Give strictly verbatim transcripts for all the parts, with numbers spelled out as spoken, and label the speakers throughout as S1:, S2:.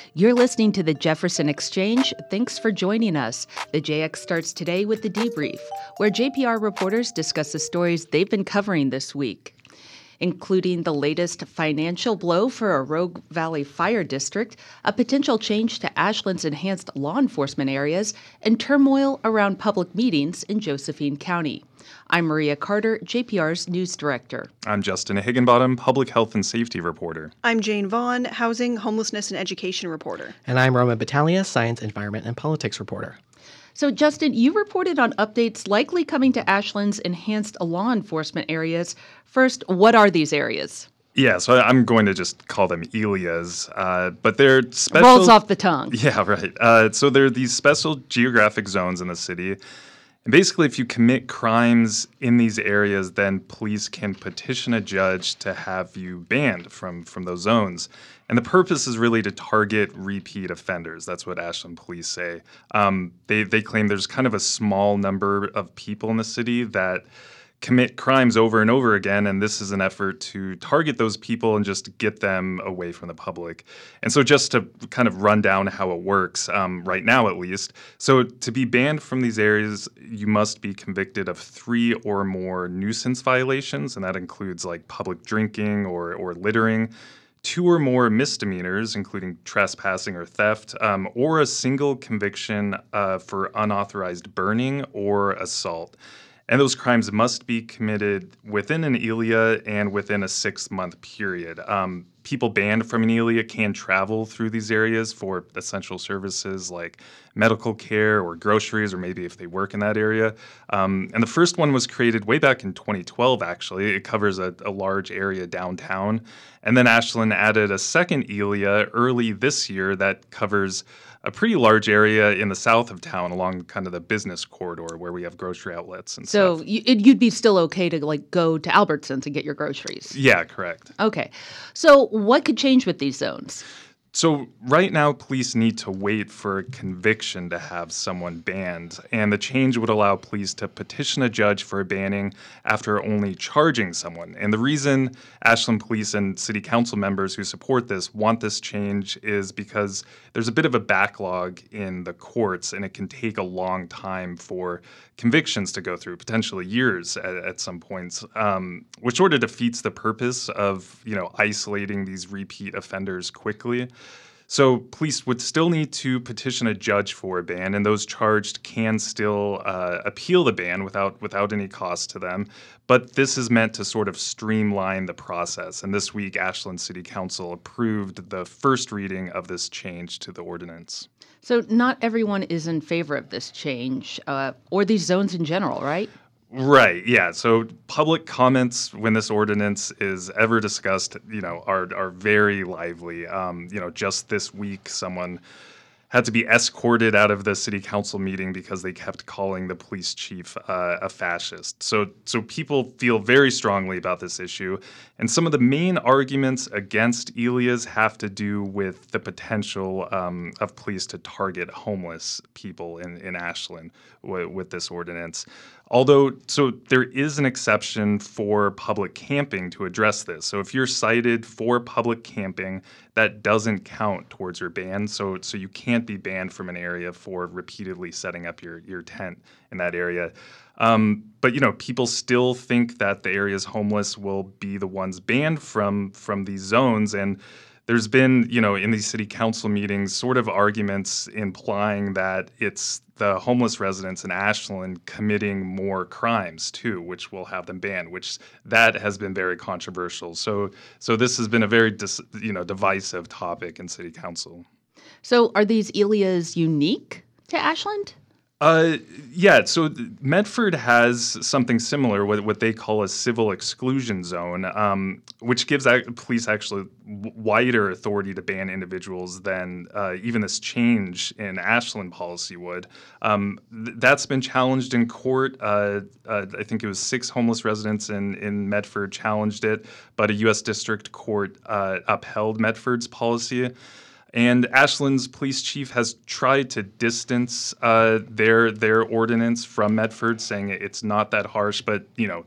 S1: You're listening to the Jefferson Exchange. Thanks for joining us. The J X starts today with the debrief, where J P R reporters discuss the stories they've been covering this week, including the latest financial blow for a Rogue Valley Fire District, a potential change to Ashland's enhanced law enforcement areas, and turmoil around public meetings in Josephine County. I'm Maria Carter, J P R's news director.
S2: I'm Justin Higginbottom, public health and safety reporter.
S3: I'm Jane Vaughn, housing, homelessness, and education reporter.
S4: And I'm Roman Battaglia, science, environment, and politics reporter.
S1: So, Justin, you reported on updates likely coming to Ashland's enhanced law enforcement areas. First, what are these areas?
S2: Yeah, so I'm going to just call them E L I As, uh, but they're special...
S1: Rolls off the tongue.
S2: Yeah, right. Uh, so they're these special geographic zones in the city. And basically, if you commit crimes in these areas, then police can petition a judge to have you banned from, from those zones. And the purpose is really to target repeat offenders. That's what Ashland police say. Um, they, they claim there's kind of a small number of people in the city that commit crimes over and over again, and this is an effort to target those people and just get them away from the public. And so just to kind of run down how it works, um, right now at least, so to be banned from these areas, you must be convicted of three or more nuisance violations, and that includes like public drinking or, or littering, two or more misdemeanors, including trespassing or theft, um, or a single conviction uh, for unauthorized burning or assault. And those crimes must be committed within an E L I A and within a six-month period. Um, people banned from an E L I A can travel through these areas for essential services like medical care or groceries, or maybe if they work in that area. Um, and the first one was created way back in twenty twelve, actually. It covers a, a large area downtown. And then Ashland added a second E L I A early this year that covers a pretty large area in the south of town along kind of the business corridor where we have grocery outlets and
S1: so
S2: stuff. So
S1: you, you'd be still okay to like go to Albertsons and get your groceries?
S2: Yeah, correct.
S1: Okay. So what could change with these zones?
S2: So right now, police need to wait for a conviction to have someone banned, and the change would allow police to petition a judge for a banning after only charging someone. And the reason Ashland police and city council members who support this want this change is because there's a bit of a backlog in the courts, and it can take a long time for convictions to go through, potentially years at, at some points, um, which sort of defeats the purpose of, you know, isolating these repeat offenders quickly. So police would still need to petition a judge for a ban, and those charged can still uh, appeal the ban without without any cost to them. But this is meant to sort of streamline the process. And this week, Ashland City Council approved the first reading of this change to the ordinance.
S1: So not everyone is in favor of this change, uh, or these zones in general, right?
S2: Right, yeah. So public comments when this ordinance is ever discussed, you know, are are very lively. Um, you know, just this week, someone had to be escorted out of the city council meeting because they kept calling the police chief uh, a fascist. So, so people feel very strongly about this issue. And some of the main arguments against E L I As have to do with the potential um, of police to target homeless people in, in Ashland w- with this ordinance. Although, so there is an exception for public camping to address this. So if you're cited for public camping, that doesn't count towards your ban. So, so you can't be banned from an area for repeatedly setting up your, your tent in that area. Um, but, you know, people still think that the areas homeless will be the ones banned from from these zones. And there's been, you know, in these city council meetings, sort of arguments implying that it's the homeless residents in Ashland committing more crimes too, which will have them banned, which that has been very controversial. So, so this has been a very, dis, you know, divisive topic in city council.
S1: So are these E L I As unique to Ashland?
S2: Uh, yeah, so Medford has something similar, what, what they call a civil exclusion zone, um, which gives ac- police actually w- wider authority to ban individuals than uh, even this change in Ashland policy would. Um, th- that's been challenged in court. Uh, uh, I think it was six homeless residents in, in Medford challenged it, but a U S district court uh, upheld Medford's policy. And Ashland's police chief has tried to distance uh, their their ordinance from Medford, saying it's not that harsh. But, you know,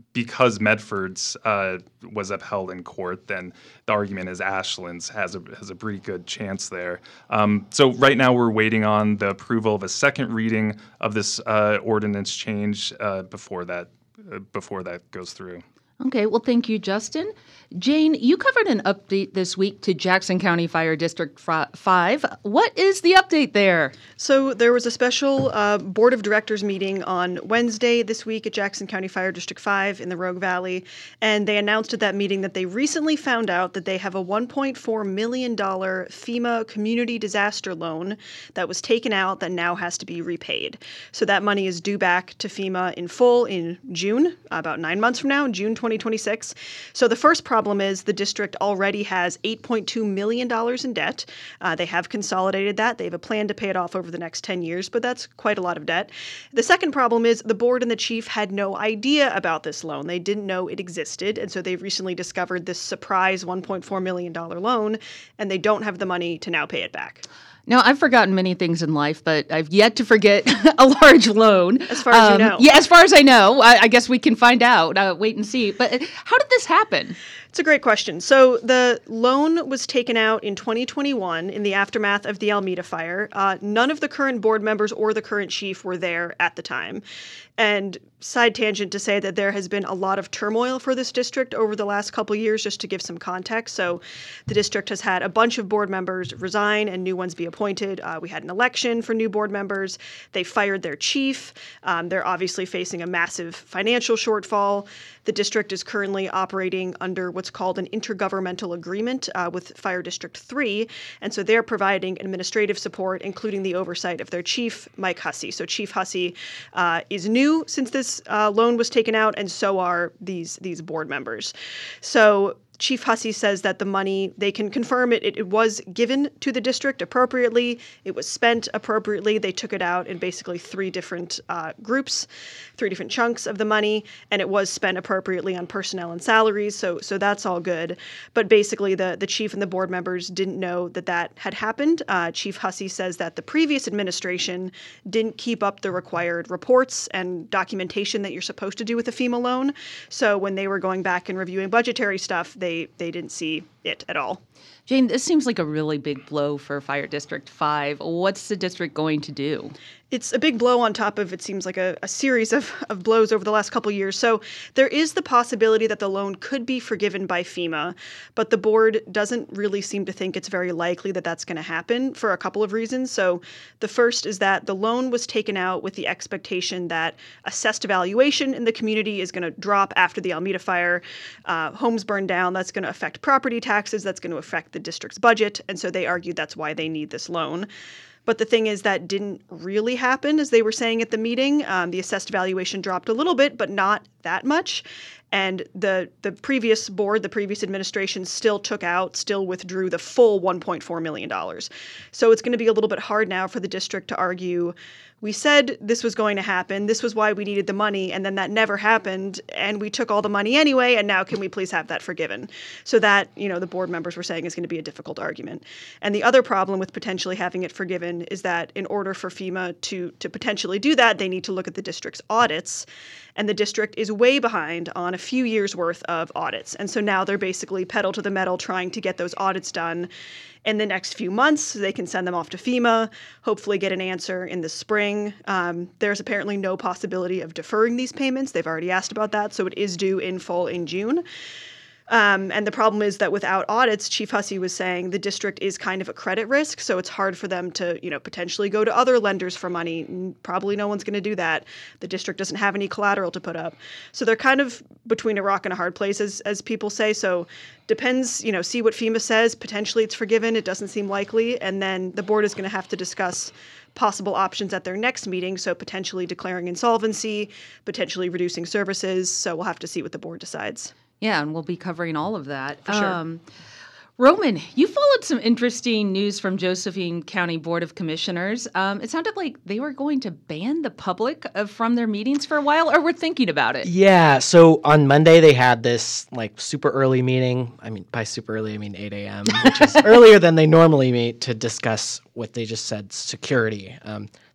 S2: because Medford's uh, was upheld in court, then the argument is Ashland's has a has a pretty good chance there. Um, so right now we're waiting on the approval of a second reading of this uh, ordinance change uh, before that uh, before that goes through.
S1: Okay, well, thank you, Justin. Jane, you covered an update this week to Jackson County Fire District five. What is the update there?
S3: So there was a special uh, Board of Directors meeting on Wednesday this week at Jackson County Fire District five in the Rogue Valley, and they announced at that meeting that they recently found out that they have a one point four million dollars FEMA community disaster loan that was taken out that now has to be repaid. So that money is due back to FEMA in full in June, about nine months from now, in June twenty twenty-six. So the first problem is the district already has eight point two million dollars in debt. Uh, they have consolidated that. They have a plan to pay it off over the next ten years, but that's quite a lot of debt. The second problem is the board and the chief had no idea about this loan. They didn't know it existed, and so they've recently discovered this surprise one point four million dollars loan, and they don't have the money to now pay it back.
S1: Now, I've forgotten many things in life, but I've yet to forget a large loan.
S3: As far as
S1: um,
S3: you know.
S1: Yeah, as far as I know. I, I guess we can find out. Uh, wait and see. But how did this happen?
S3: It's a great question. So the loan was taken out in twenty twenty-one in the aftermath of the Alameda fire. Uh, none of the current board members or the current chief were there at the time. And side tangent to say that there has been a lot of turmoil for this district over the last couple years, just to give some context. So the district has had a bunch of board members resign and new ones be appointed. Uh, we had an election for new board members. They fired their chief. Um, they're obviously facing a massive financial shortfall. The district is currently operating under what's called an intergovernmental agreement uh, with Fire District three. And so they're providing administrative support, including the oversight of their chief, Mike Hussey. So Chief Hussey uh, is new since this uh, loan was taken out, and so are these, these board members. So Chief Hussey says that the money, they can confirm it, it, it was given to the district appropriately. It was spent appropriately. They took it out in basically three different uh, groups, three different chunks of the money, and it was spent appropriately on personnel and salaries. So so that's all good. But basically, the, the chief and the board members didn't know that that had happened. Uh, Chief Hussey says that the previous administration didn't keep up the required reports and documentation that you're supposed to do with a FEMA loan. So when they were going back and reviewing budgetary stuff, they They, they didn't see it at all.
S1: Jane, this seems like a really big blow for Fire District five. What's the district going to do?
S3: It's a big blow on top of, it seems like, a, a series of, of blows over the last couple years. So there is the possibility that the loan could be forgiven by FEMA, but the board doesn't really seem to think it's very likely that that's going to happen for a couple of reasons. So the first is that the loan was taken out with the expectation that assessed valuation in the community is going to drop after the Alameda fire. Uh, homes burned down. That's going to affect property taxes. That's going to affect the district's budget. And so they argued that's why they need this loan. But the thing is that didn't really happen, as they were saying at the meeting. Um, the assessed valuation dropped a little bit, but not that much. And the the previous board, the previous administration still took out, still withdrew the full one point four million dollars. So it's going to be a little bit hard now for the district to argue, we said this was going to happen, this was why we needed the money, and then that never happened, and we took all the money anyway, and now can we please have that forgiven? So that, you know, the board members were saying is going to be a difficult argument. And the other problem with potentially having it forgiven is that in order for FEMA to, to potentially do that, they need to look at the district's audits, and the district is way behind on a few years worth of audits. And so now they're basically pedal to the metal trying to get those audits done in the next few months so they can send them off to FEMA, hopefully get an answer in the spring. Um, there's apparently no possibility of deferring these payments. They've already asked about that, so it is due in full in June. Um, and the problem is that without audits, Chief Hussey was saying the district is kind of a credit risk, so it's hard for them to, you know, potentially go to other lenders for money. Probably no one's going to do that. The district doesn't have any collateral to put up. So they're kind of between a rock and a hard place, as, as people say. So depends, you know, see what FEMA says. Potentially it's forgiven. It doesn't seem likely. And then the board is going to have to discuss possible options at their next meeting, so potentially declaring insolvency, potentially reducing services. So we'll have to see what the board decides.
S1: Yeah, and we'll be covering all of that.
S3: For sure.
S1: Um, Roman, you followed some interesting news from Josephine County Board of Commissioners. Um, it sounded like they were going to ban the public uh, from their meetings for a while, or were thinking about it.
S4: Yeah, so on Monday they had this like super early meeting. I mean, by super early, I mean eight a.m., which is earlier than they normally meet to discuss what they just said, security. Um,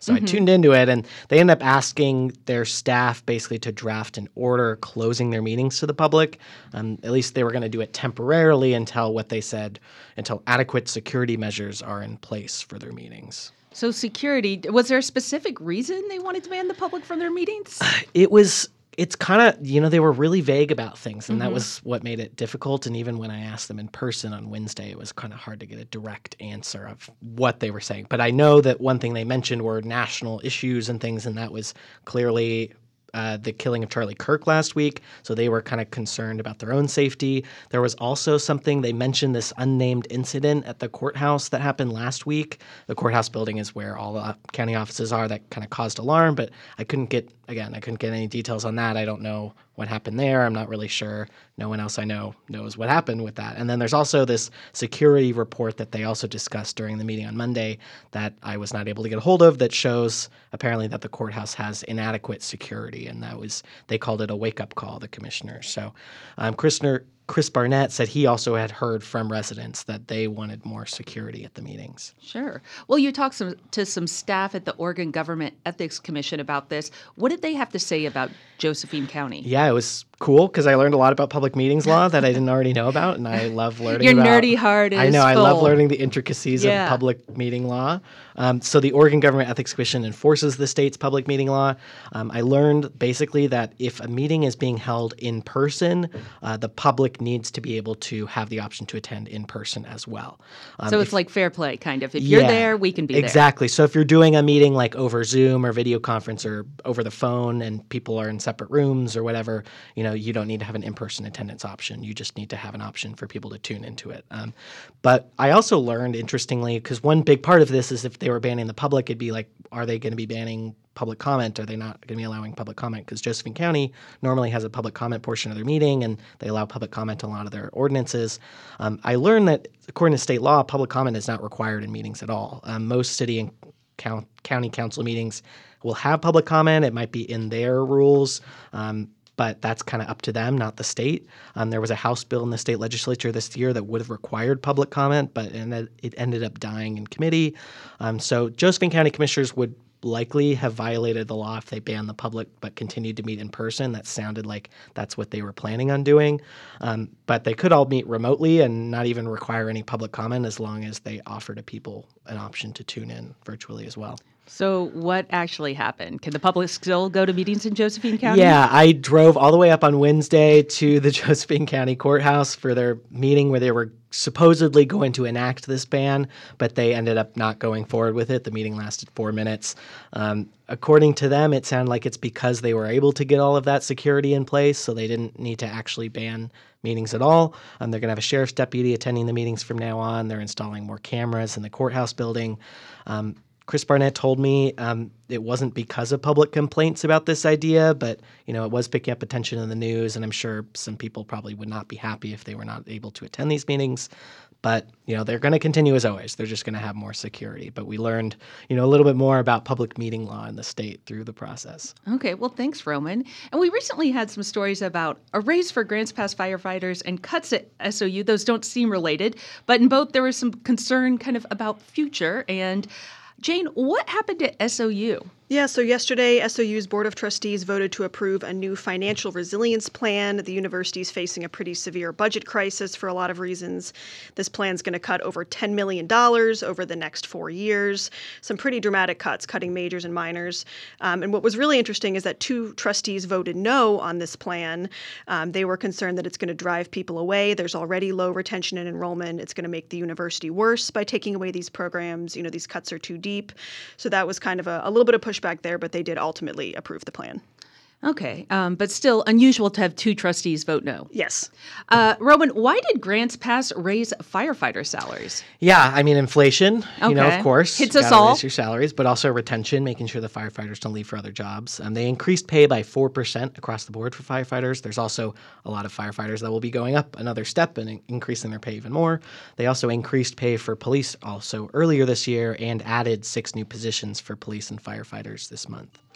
S4: So mm-hmm. I tuned into it, and they ended up asking their staff basically to draft an order closing their meetings to the public. Um, at least they were going to do it temporarily until what they said, until adequate security measures are in place for their meetings.
S1: So security, was there a specific reason they wanted to ban the public from their meetings?
S4: It was, it's kind of, you know, they were really vague about things, and mm-hmm. that was what made it difficult. And even when I asked them in person on Wednesday, it was kind of hard to get a direct answer of what they were saying. But I know that one thing they mentioned were national issues and things, and that was clearly Uh, the killing of Charlie Kirk last week, so they were kind of concerned about their own safety. There was also something, they mentioned this unnamed incident at the courthouse that happened last week. The courthouse building is where all the county offices are. That kind of caused alarm, but I couldn't get, again, I couldn't get any details on that. I don't know what happened there. I'm not really sure. No one else I know knows what happened with that. And then there's also this security report that they also discussed during the meeting on Monday that I was not able to get a hold of that shows apparently that the courthouse has inadequate security. And that was, they called it a wake-up call, the commissioners. So um, Christner, Chris Barnett said he also had heard from residents that they wanted more security at the meetings.
S1: Sure. Well, you talked some, to some staff at the Oregon Government Ethics Commission about this. What did they have to say about Josephine County?
S4: Yeah, it was cool because I learned a lot about public meetings law that I didn't already know about, and I love learning
S1: Your
S4: about...
S1: Your nerdy heart is
S4: I know,
S1: full.
S4: I love learning the intricacies
S1: yeah.
S4: of public meeting law. Um, so the Oregon Government Ethics Commission enforces the state's public meeting law. Um, I learned basically that if a meeting is being held in person, uh, the public needs to be able to have the option to attend in person as well. Um,
S1: so it's
S4: if,
S1: like fair play, kind of. If
S4: yeah,
S1: you're there, we can be
S4: exactly.
S1: there.
S4: Exactly. So if you're doing a meeting like over Zoom or video conference or over the phone and people are in separate rooms or whatever, you know, you don't need to have an in-person attendance option. You just need to have an option for people to tune into it. Um, but I also learned, interestingly, because one big part of this is if they were banning the public, it'd be like, are they going to be banning public comment? Are they not going to be allowing public comment? Because Josephine County normally has a public comment portion of their meeting, and they allow public comment on a lot of their ordinances. Um, I learned that according to state law, public comment is not required in meetings at all. Um, most city and count, county council meetings will have public comment. It might be in their rules. Um, but that's kind of up to them, not the state. Um, there was a House bill in the state legislature this year that would have required public comment, but it ended up dying in committee. Um, so Josephine County commissioners would likely have violated the law if they banned the public but continued to meet in person. That sounded like that's what they were planning on doing. Um, but they could all meet remotely and not even require any public comment as long as they offer to people an option to tune in virtually as well.
S1: So what actually happened? Can the public still go to meetings in Josephine County?
S4: Yeah, I drove all the way up on Wednesday to the Josephine County Courthouse for their meeting where they were supposedly going to enact this ban, but they ended up not going forward with it. The meeting lasted four minutes. Um, according to them, it sounded like it's because they were able to get all of that security in place, so they didn't need to actually ban meetings at all. Um, they're going to have a sheriff's deputy attending the meetings from now on. They're installing more cameras in the courthouse building. Um, Chris Barnett told me um, it wasn't because of public complaints about this idea, but you know it was picking up attention in the news, and I'm sure some people probably would not be happy if they were not able to attend these meetings. But you know they're going to continue as always. They're just going to have more security. But we learned you know a little bit more about public meeting law in the state through the process.
S1: Okay, well, thanks, Roman. And we recently had some stories about a raise for Grants Pass firefighters and cuts at S O U. Those don't seem related, but in both there was some concern kind of about future. And Jane, what happened at S O U?
S3: Yeah, so yesterday, S O U's Board of Trustees voted to approve a new financial resilience plan. The university is facing a pretty severe budget crisis for a lot of reasons. This plan's going to cut over ten million dollars over the next four years. Some pretty dramatic cuts, cutting majors and minors. Um, and what was really interesting is that two trustees voted no on this plan. Um, they were concerned that it's going to drive people away. There's already low retention and enrollment. It's going to make the university worse by taking away these programs. You know, these cuts are too deep. So that was kind of a, a little bit of pushback there, but they did ultimately approve the plan.
S1: Okay, um, but still unusual to have two trustees vote no.
S3: Yes.
S1: Uh, Roman, why did Grants Pass raise firefighter salaries?
S4: Yeah, I mean, inflation,
S1: okay.
S4: you know, of course.
S1: Hits us
S4: gotta
S1: all.
S4: Raise your salaries, but also retention, making sure the firefighters don't leave for other jobs. Um, they increased pay by four percent across the board for firefighters. There's also a lot of firefighters that will be going up another step and in- increasing their pay even more. They also increased pay for police also earlier this year and added six new positions for police and firefighters this month.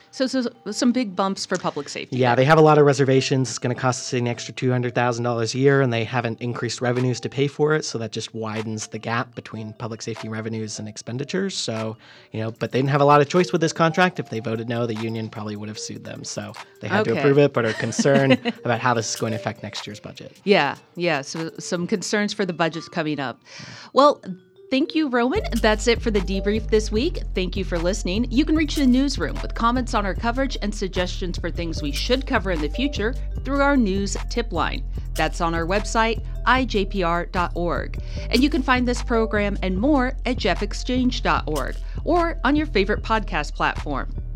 S1: So, so some big bumps for public safety.
S4: Yeah, they have a lot of reservations. It's going to cost the city an extra two hundred thousand dollars a year, and they haven't increased revenues to pay for it. So that just widens the gap between public safety revenues and expenditures. So, you know, but they didn't have a lot of choice with this contract. If they voted no, the union probably would have sued them. So they had
S1: Okay.
S4: to approve it, but are concerned about how this is going to affect next year's budget.
S1: Yeah, yeah. So some concerns for the budgets coming up. Well, thank you, Roman. That's it for the debrief this week. Thank you for listening. You can reach the newsroom with comments on our coverage and suggestions for things we should cover in the future through our news tip line. That's on our website, i j p r dot org. And you can find this program and more at jeff exchange dot org or on your favorite podcast platform.